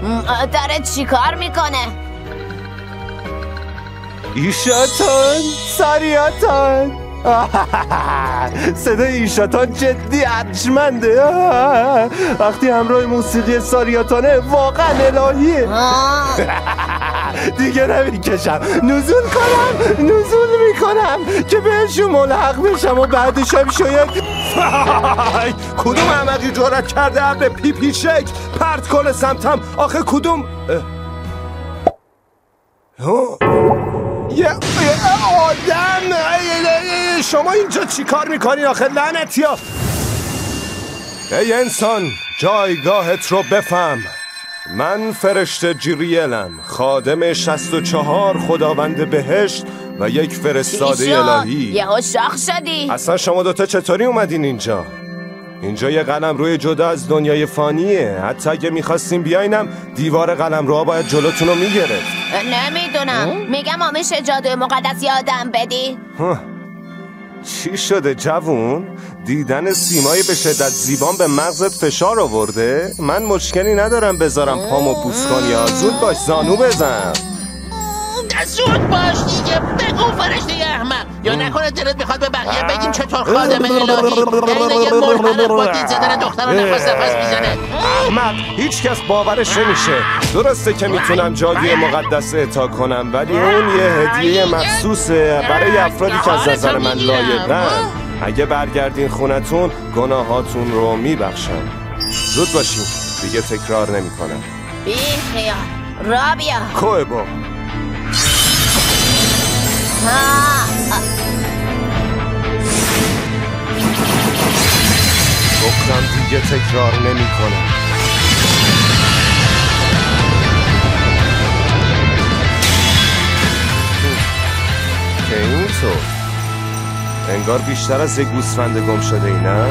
داره چی کار میکنه؟ ایشاتون ساریاتون صدای ایشاتون جدی ارجمنده. وقتی همراه موسیقی ساریاتانه واقعا الهیه. دیگه نمیکشم، نزول میکنم که بهشون ملحق بشم و بعدش هم شاید کدوم احمقی جرأت کرده ابر پیپی شک پرت کنه سمتم؟ آخه کدوم یه آدم؟ شما اینجا چی کار میکنین آخه لعنتیا؟ ای انسان جایگاهت رو بفهم. من فرشته جیریلم، خادم 64 خداوند بهشت و یک فرستاده الهی. یهو شاخ شدی. اصلا شما دوتا چطوری اومدین اینجا؟ اینجا یه قلمرو جدا از دنیای فانیه. حتی اگه میخواستیم بیاینم دیوار قلمروها باید جلوتون رو میگرفت. نمیدونم. میگم میشه جادوی مقدس یادم بدی؟ چی شده جوون؟ دیدن سیمای به شدت زیبان به مغزت فشار آورده؟ من مشکلی ندارم بذارم پامو بوس کنی. زود باش زانو بزن. زود باش دیگه، بگو فرشته احمق. یا نکنه دلت میخواد به بقیه بگیم چطور خادم الهی اینه یه مرحلق با گیت زدن دختر نفس میزنه. احمق، هیچ کس باورش نمیشه. درسته که میتونم جادوی مقدس اعطا کنم، ولی اون یه هدیه مخصوصه برای افرادی که از نظر من لایقن. اگه برگردین خونتون گناهاتون رو میبخشم. زود باشین، دیگه تکرار نمیکنم. بی خیال را بیا. کوه با گفتم دیگه تکرار نمی کنم. که اینطور انگار بیشتر از یک گوسفند گم شده ای، نه؟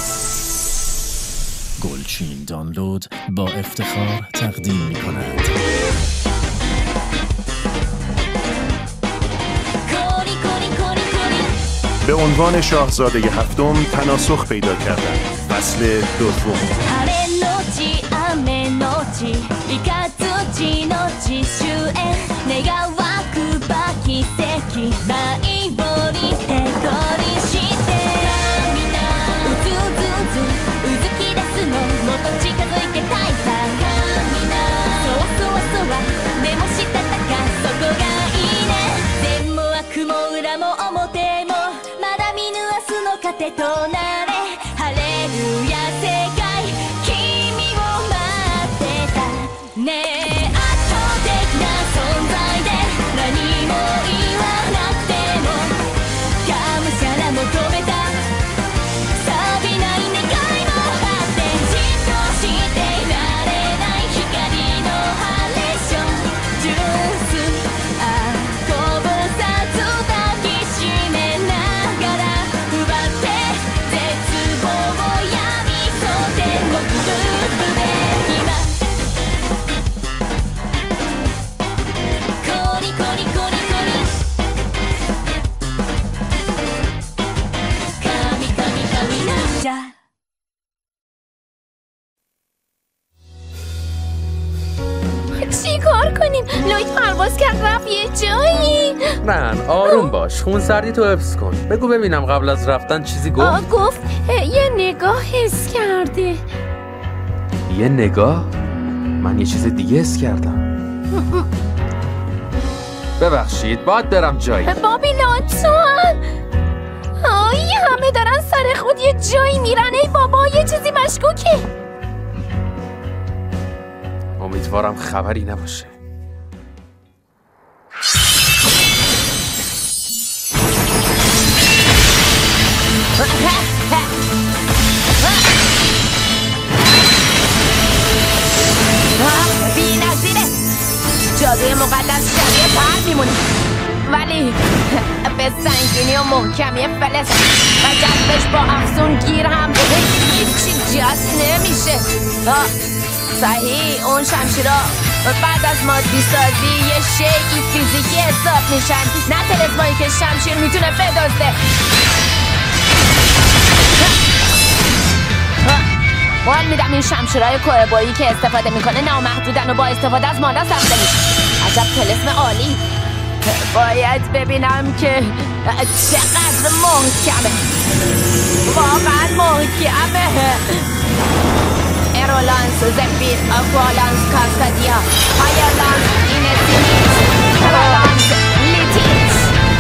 گلچین دانلود با افتخار تقدیم می کند به عنوان شاهزاده هفتم تناسخ پیدا کردن. فصل دوم. چی کار کنیم؟ لوید پرواز کرد رفت یه جایی. نه آروم باش، خون سردی تو حفظ کن. بگو ببینم قبل از رفتن چیزی گفت؟ گفت یه نگاه حس کرده. یه نگاه؟ من یه چیز دیگه حس کردم. ببخشید باید برم جایی. بابیلون تو همه دارن سر خود یه جایی میرن. ای بابا یه چیزی مشکوکه. امیدوارم خبری نباشه. بی نظیره. جادوی مقدس شبیه پر میمونه، ولی به سنگینی و محکمی فلز و جذبش با افزون گیر هم هیچی جست نمیشه. صحیح، اون شمشیرها بعد از مادی سازی یه شیئی فیزیکی حساب میشن، نه تلسمایی که شمشیر میتونه بدزده. والا میدم این شمشیرهای کوهبویی که استفاده میکنه نامحدودن و با استفاده از مانا ساخته میشه. عجب طلسم عالی. باید ببینم که چقدر محکمه. واقعا محکمه. ایرولانس زفیر اکوالانس کاستادیا هایرلانس اینسینیت کرالانس لیتیت.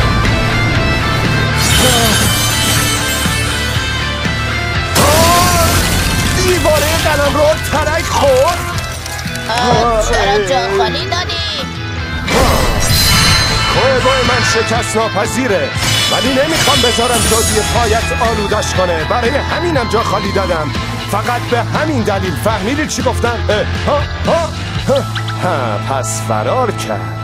دیواره قلم رو ترک خورد. چرا جا خالی دادی؟ کوهبوی من شکست ناپذیره، ولی نمیخوام بذارم جادوی پایت آلودش کنه. برای همینم جا خالی دادم. فقط به همین دلیل. فهمیدید چی گفتم؟ پس فرار کرد.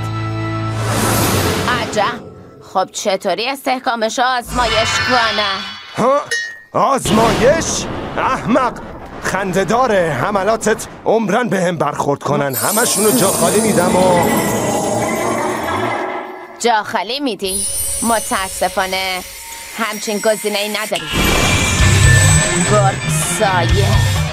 عجب. خب چطوری استحکامش آزمایش کنه؟ آزمایش؟ احمق. خنده داره. حملاتت عمرن به هم برخورد کنن. همشونو جا خالی میدم و جا خالی میدی؟ متاسفانه همچین گزینه‌ای نداری. گرگ سایه.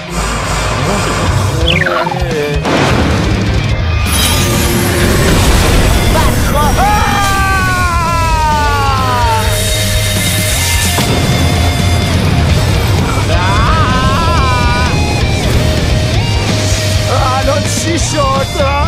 الان چی شد؟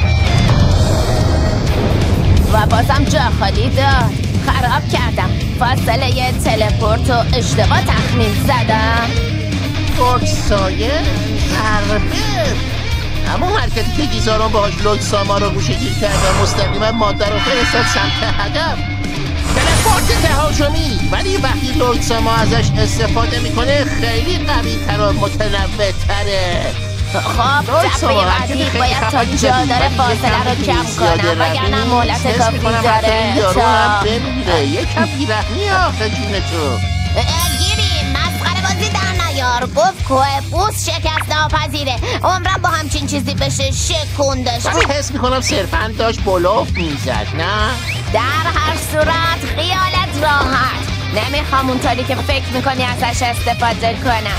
و بازم جا خالی داد. خراب کردم. فاصله تلپورت رو اشتباه تخمین زدم. گرگ سایه؟ حربه؟ همون حرکتی که گیزاران باهاش لوکساما رو گوشه گیر کرده مستقیما ماده رو فرستاد سمت هدف. تلپورت تهاجمی، ولی وقتی لوکساما ازش استفاده میکنه خیلی قوی تر و متنوع تره. خب دفعه بعدی باید تا جا داره فاصله رو کم کنم وگرنه مهلت کافی داره تا بمیره. یکم بیرحمی آخه جون تو. گیری مسخره بازی در نیار. گفت کوهبوس شکست ناپذیره. عمرم با همچین چیزی بشه شکوندش. من حس میکنم صرفا داشت بلوف میزد. نه؟ در هر صورت خیالت راحت. نمیخوام اونطوری که فکر میکنی ازش استفاده کنم.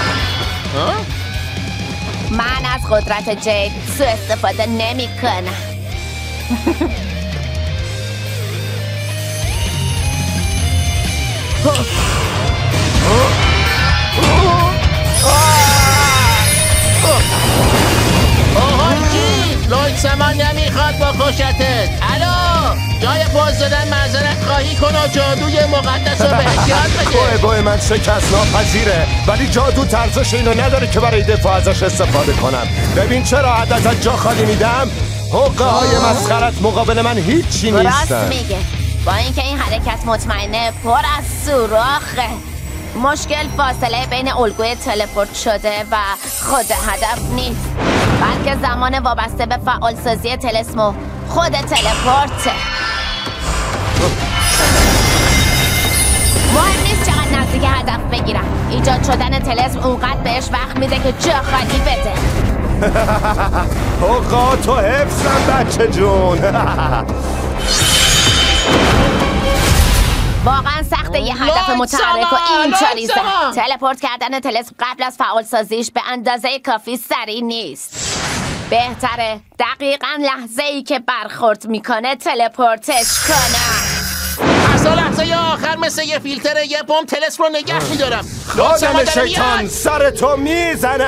من از قدرت جید سو استفاده نمی کنم. لوکساما نمیخواد با کشتت. الو جای باز دادن معذرت خواهی کن و جادوی مقدس رو به یاد بده. کوهبوی من شکست ناپذیره، ولی جادو ارزش اینو نداره که برای دفاع ازش استفاده کنم. ببین چرا ازت جا خالی میدم. حقه های مسخرت مقابل من هیچی نیستن. راست میگه. با اینکه این حرکت مطمئنه پر از سوراخه. مشکل فاصله بین الگوی تلپورت شده و خود هدف نیست، بلکه زمان وابسته به فعالسازی تلسم خود تلپورته. مهم نیست چقدر نزدیک هدف بگیرم. ایجاد شدن تلسم اونقدر بهش وقت میده که جا خالی بده. اوقاتو حفظم بچه جون. واقعا سخته یه هدف متحرک و اینطوری زد. تلپورت کردن تلسم قبل از فعال سازیش به اندازه کافی سریع نیست. بهتره دقیقاً لحظه‌ای که برخورد میکنه تلپورتش کنم. از لحظه آخر مثل یه فیلتر یه بمب تلسم رو نگه میدارم. خادم شیطان سر تو میزنم.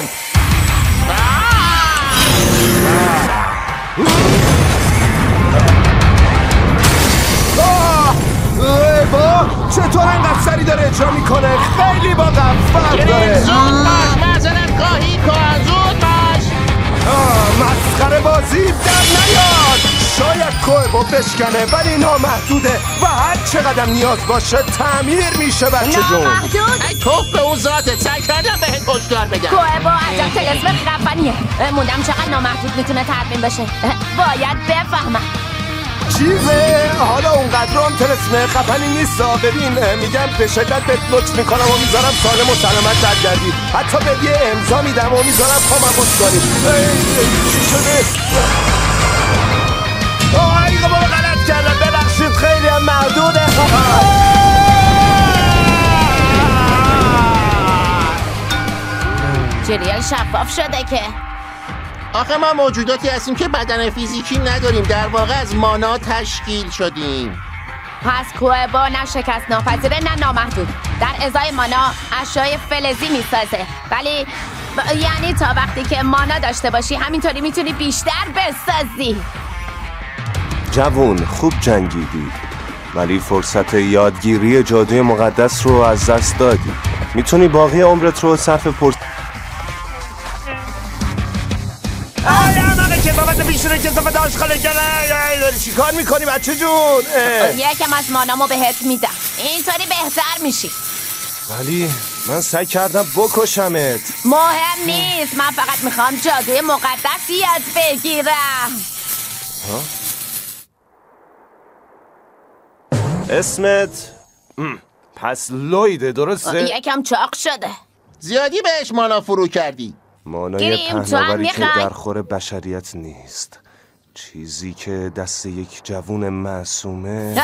چطور انقدر سری داره اجرا میکنه؟ خیلی با فرق داره. زود باش معذرت خواهی کن. زود باش. مسخره بازی در نیاد. شاید کوهبو بشکنه ولی نامحدوده و هر چقدر نیاز باشه تعمیر میشه بچه جون. نامحدود؟ ای توف به اون ذاتت. سعی کردم بهت هشدار بدم. کوهبو عجب تلسم خفنیه. موندم چقدر نامحدود میتونه ترمیم بشه. باید بفهمم. چیزه؟ حالا اونقدر هم تلسم خفنی نیست. ببین میگم به شدت بهت لطف میکنم و میذارم سالم و سلامت برگردی. حتی به یه امضا میدم و میذارم پامبوس کنی. چی شده؟ ای بابا غلط کردم ببخشید. خیلی هم محدوده. چی جریال شفاف شده که. آخه ما موجوداتی هستیم که بدن فیزیکی نداریم، در واقع از مانا تشکیل شدیم. پس کوئبا نه شکست ناپذیره نه نامحدود، در ازای مانا اشیای فلزی میسازه، ولی یعنی تا وقتی که مانا داشته باشی همینطوری میتونی بیشتر بسازی. جوون خوب جنگیدی، ولی فرصت یادگیری جادوی مقدس رو از دست دادی. میتونی باقی عمرت رو صرف چی کار میکنی بچه جون؟ یکم از مانامو بهت میدم، اینطوری بهتر میشی. ولی من سعی کردم بکشمت. مهم نیست، من فقط میخوام جادوی مقدس یاد بگیرم. اسمت؟ پس لویده، درسته؟ یکم چاق شده. زیادی بهش مانا فرو کردی. مانای پهناوری که در خور بشریت نیست، چیزی که دست یک جوون معصومه.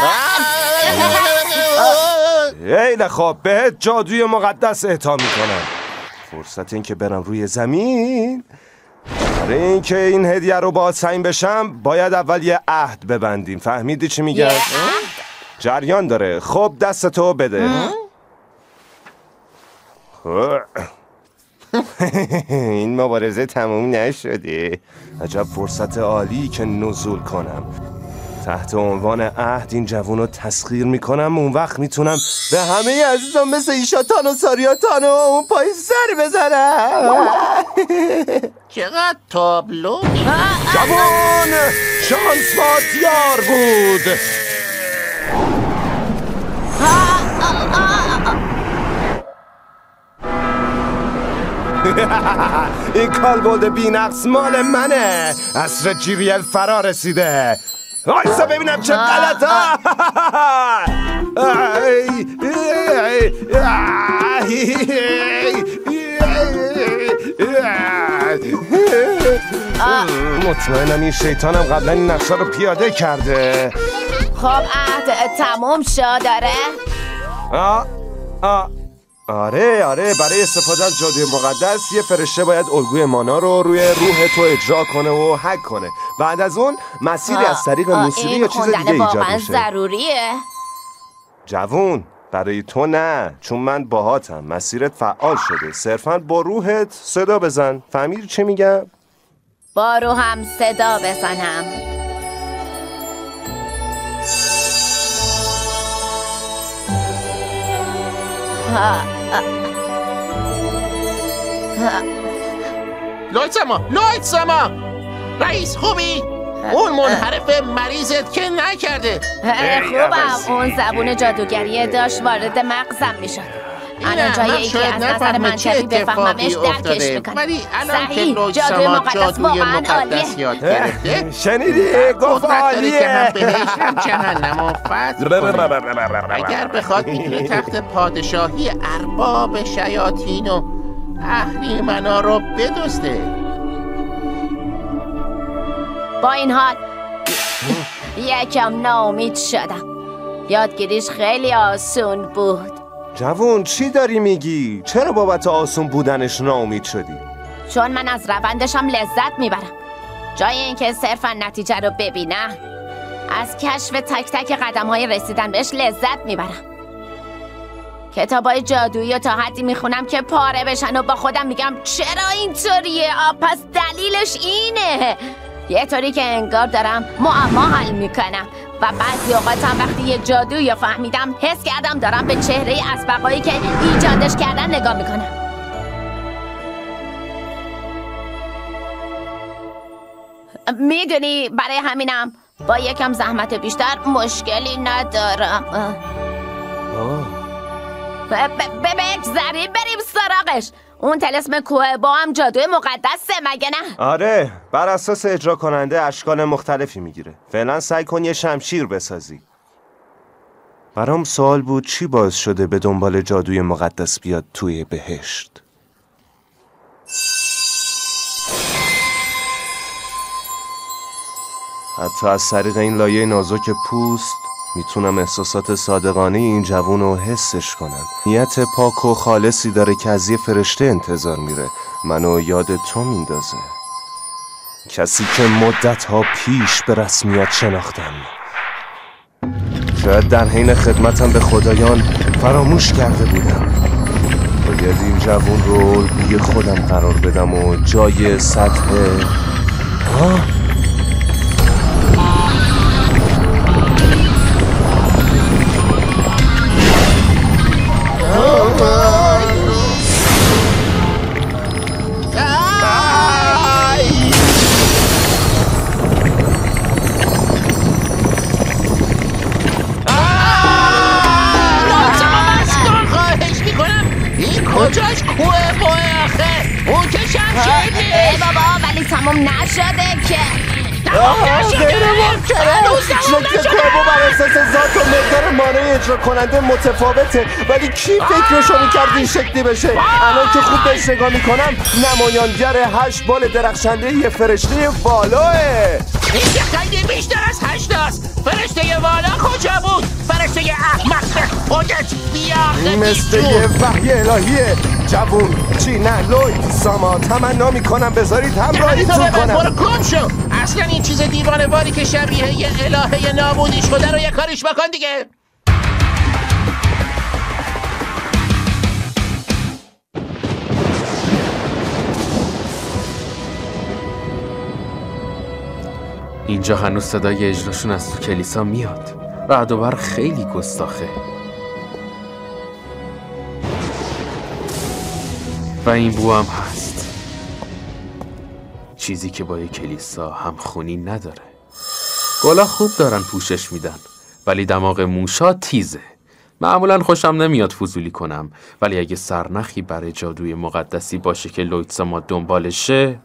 خیلی خوب، بهت جادوی مقدس اعطا میکنم. فرصت این که برم روی زمین. برای این که این هدیه رو باهات سعیم بشم باید اول یه عهد ببندیم. فهمیدی چی میگم؟ جریان داره. خب دستتو بده. این مبارزه تموم نشده. عجب فرصت عالی که نزول کنم. تحت عنوان عهد این جوون رو تسخیر میکنم. اون وقت میتونم به همه عزیزان مثل ایشاتان و ساریاتان و اون پای سر بزنم. چقدر تابلو. جوون شانس بات یار بود. این کالبد بی‌نقص مال منه. عصر جیریل فرا رسیده. آیسا ببینم چه غلطه. مطمئنم این شیطانم قبلا این نقشه رو پیاده کرده. خب عهد تموم شد داره؟ آره برای استفاده از جادوی مقدس یه فرشته باید الگوی مانا رو روی روح تو اجرا کنه و حک کنه. بعد از اون مسیری از طریق موسیقی یا چیز دیگه ایجاد میشه. ضروریه؟ جوون برای تو نه، چون من باهاتم. مسیرت فعال شده، صرفا با روحت صدا بزن. فهمیدی چه میگم؟ با روحم صدا بزنم. لوید سما رئیس خوبی؟ اون منحرف مریضت که نکرده. خوبم، اون زبون جادوگریه داشت وارد مغزم میشد. الان جای ای که از نظر منطقی بفهممش درکش میکنم. ولی الان که صحیح، لوید جادوی سما مقدس جادوی واقعا مقدس عالیه. یاد گرفته، شنیدی؟ گفت عالیه. که هم بهش هم جهنم و فتح کنه. اگر بخواد میتونه تخت پادشاهی ارباب شیاطین و اهریمنا رو بدزده. با این حال یکم ناامید شدم. یادگیریش خیلی آسون بود. جوون چی داری میگی؟ چرا بابت آسون بودنش ناامید شدی؟ چون من از روندشم لذت میبرم. جای اینکه صرفا نتیجه رو ببینم، از کشف تک تک قدم‌های رسیدن بهش لذت میبرم. کتابای جادویی رو تا حدی میخونم که پاره بشن و با خودم میگم چرا اینطوریه؟ پس دلیلش اینه. یه طوری که انگار دارم معما حل میکنم. و بعضی اوقات هم وقتی یه جادویی رو فهمیدم حس کردم دارم به چهره اسبقایی که ایجادش کردن نگاه میکنم. میدونی برای همینم با یکم زحمت بیشتر مشکلی ندارم. بگذاریم بریم سراغش. اون طلسم کوئبا هم جادوی مقدسه مگه نه؟ آره، بر اساس اجرا کننده اشکال مختلفی میگیره. فعلا سعی کن یه شمشیر بسازی. برام سوال بود چی باعث شده به دنبال جادوی مقدس بیاد توی بهشت. حتی از طریق این لایه نازک پوست میتونم احساسات صادقانه این جوون رو حسش کنم. نیت پاک و خالصی داره که از یه فرشته انتظار میره منو یاد تو میندازه، کسی که مدت‌ها پیش به رسمیت شناختم. شاید در حین خدمتم به خدایان فراموش کرده بودم. باید این جوون رو الگوی خودم قرار بدم و جای سطح کجاش کوه بای آخه؟ اون که شمشیر نیست. ای بابا ولی تمام نشده که. غیر ممکنه. شکل کوه بر اساس ذات و مقدار مانع اجرا کننده متفاوته، ولی کی فکرشو میکرد این شکلی بشه؟ الان که خوب بهش نگاه میکنم نمایانگر 8 بال درخشنده یه فرشته والاه. این که خیلی بیشتر از 8 است. فرشته والا کجا بود؟ فرشته احمق خودت بیا. مثل یه وحی الهیه. جوون چی نه لوید ساما تمنا میکنم بذارید همراهیتون کنم. برو گم شو. اصلا این چیز دیوانه باری که شبیه یه الهه نابودی شده رو یه کاریش بکن دیگه. اینجا هنوز صدای اجراشون از تو کلیسا میاد. رعد و برق خیلی گستاخه. و این بو هم هست، چیزی که با یه کلیسا همخونی نداره. گلا خوب دارن پوشش میدن، ولی دماغ موشا تیزه. معمولا خوشم نمیاد فضولی کنم، ولی اگه سرنخی برای جادوی مقدسی باشه که لوید ساما دنبالشه.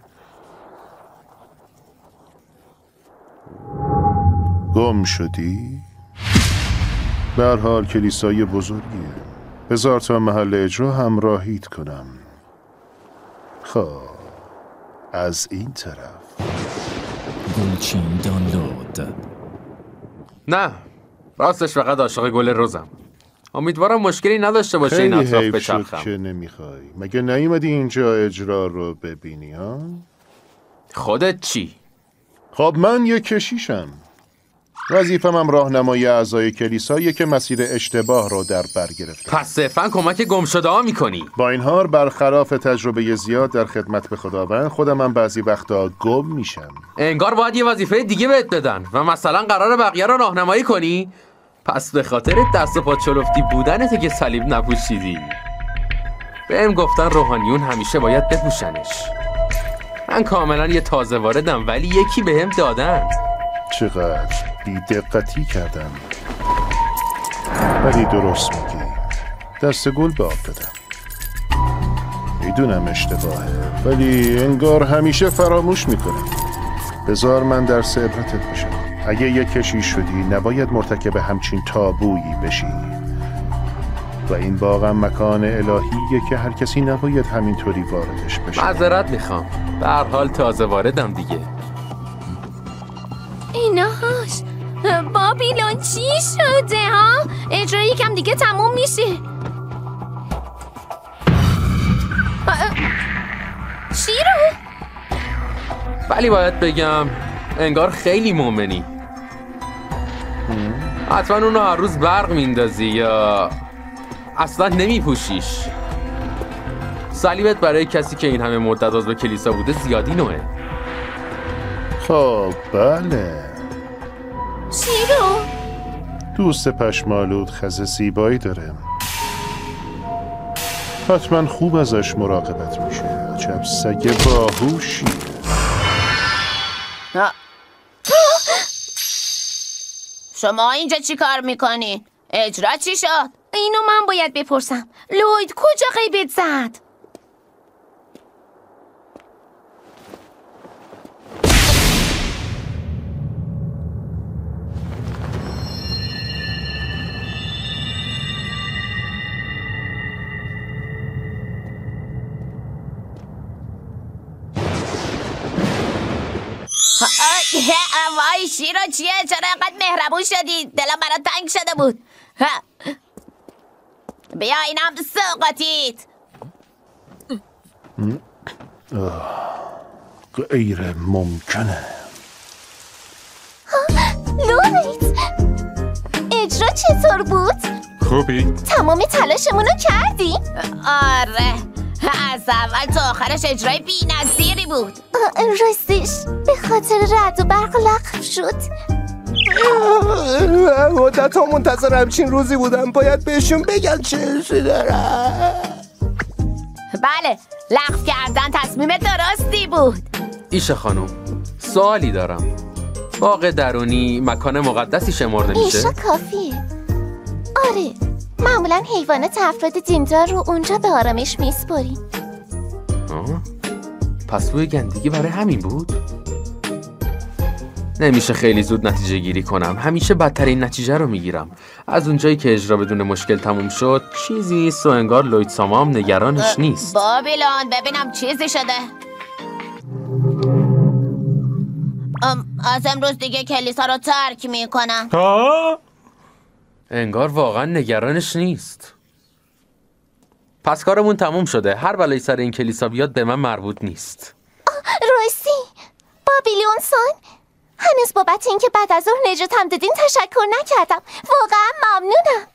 گم شدی؟ به هر حال کلیسای بزرگیه. بذار تا محل اجرا همراهیت کنم. خب از این طرف. گلچین دانلود. نه راستش فقط عاشق گل روزم. امیدوارم مشکلی نداشته باشه این اطراف خیلی حیف بچرخم. شد که نمیخوای. مگه نیومدی اینجا اجرا رو ببینی ها؟ خودت چی؟ خب من یه کشیشم. وظیفه‌م هم راهنمایی اعضای کلیساییه که مسیر اشتباه رو در بر گرفتن. پس صرفاً کمک گمشده ها میکنی؟ با این حال برخلاف تجربه زیاد در خدمت به خداوند، خودم هم بعضی وقتا گم میشم. انگار باید یه وظیفه دیگه بهت بدن و مثلا قرار بقیه رو راهنمایی کنی؟ پس به خاطر دست و پا چلفتی بودنته که صلیب نپوشیدی. بهم گفتن روحانیون همیشه باید بپوشنش. من کاملا یه تازه واردم، ولی یکی بهم دادن. چقدر بی‌دقتی کردم. ولی درست میگی. دست گل به آب دادم. میدونم اشتباهه، ولی انگار همیشه فراموش میکنم. بذار من درس عبرتت باشم. اگه یه کشیش شدی نباید مرتکب همچین تابویی بشی. و این واقعا مکان الهیه که هر کسی نباید همینطوری واردش بشه. معذرت میخوام، به هر حال تازه واردم دیگه. ایناش بابیلون چی شده ها؟ اجرا یکم دیگه تموم میشه. چی رو؟ ولی باید بگم انگار خیلی مومنی. حتما اونو هر روز برق میندازی یا اصلا نمیپوشیش. صلیبت برای کسی که این همه مدت عضو کلیسا بوده زیادی نوعه. خب بله. چی رو؟ دوست پشمالود خز زیبایی داره. حتما خوب ازش مراقبت میشه. عجب سگ باهوشی. شما اینجا چی کار میکنین؟ اجرا چی شد؟ اینو من باید بپرسم. لوید کجا غیبت زد؟ وای شیرو چیه؟ چرا اینقدر مهربون شدی؟ دلم برات تنگ شده بود. بیا اینم سوقاتیت. غیر ممکنه. لوریت، اجرا چطور بود؟ خوبی؟ تمام تلاشمونو کردیم؟ آره، از اول تا آخرش اجرای بی‌نظیری بود. راستش به خاطر رعد و برق لغو شد. مدت ها منتظر همچین روزی بودم. باید بهشون بگن چه اشی دارم. بله، لغو کردن تصمیم درستی بود. ایشه خانم، سوالی دارم. باغ درونی مکان مقدسی شمرده میشه؟ ایشا کافیه. آره، معمولا حیوانات افراد دیندار رو اونجا به آرامش میسپاریم. پس بوی گندگی برای همین بود؟ نمیشه خیلی زود نتیجه گیری کنم. همیشه بدترین نتیجه رو میگیرم. از اونجایی که اجرا بدون مشکل تموم شد چیزی نیست و انگار لوید ساما هم نگرانش نیست. بابیلون ببینم چیزی شده. از امروز دیگه کلیسا رو ترک میکنم. انگار واقعا نگرانش نیست. پس کارمون تموم شده. هر بلایی سر این کلیسا بیاد به من مربوط نیست. راستی بابیلون سان، هنوز بابت اینکه بعد از ظهر نجاتم دادین تشکر نکردم. واقعا ممنونم.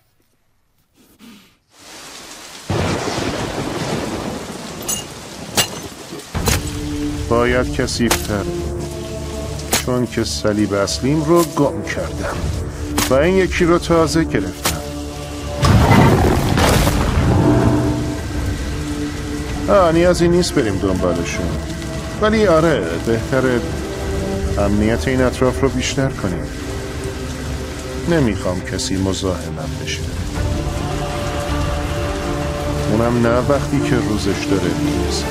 باید کثیف‌تر، چون که صلیب اصلیم رو گم کردم و این یکی رو تازه گرفتم. نیازی نیست بریم دنبالشون، ولی آره بهتره امنیت این اطراف رو بیشتر کنیم. نمیخوام کسی مزاحمم بشه، اونم نه وقتی که روزش داره میرسه.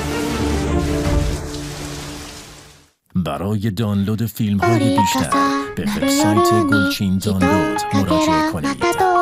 برای دانلود فیلم های بیشتر به وبسایت گلچین دانلود مراجعه کنید.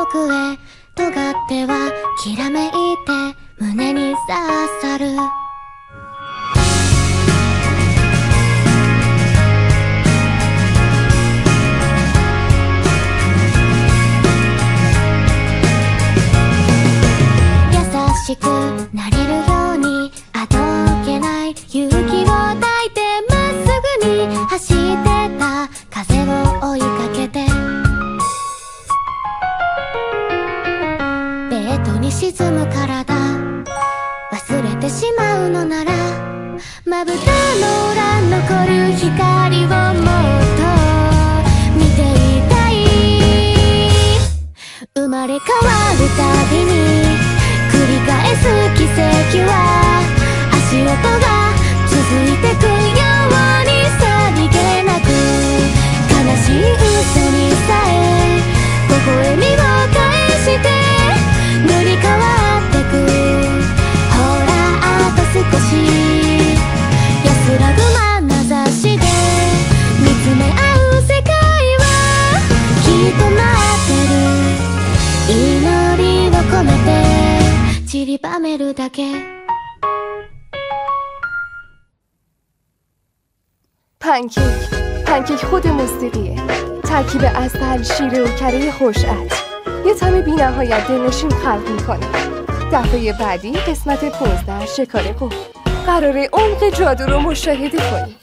پنکیک خود موسیقیه. ترکیب عسل، شیره و کره خوش‌عطر. یه طعم بی‌نهایت دلنشین خلق می‌کنه. دفعه بعدی قسمت 15 شکار قراره عمق جادو رو مشاهده کنی.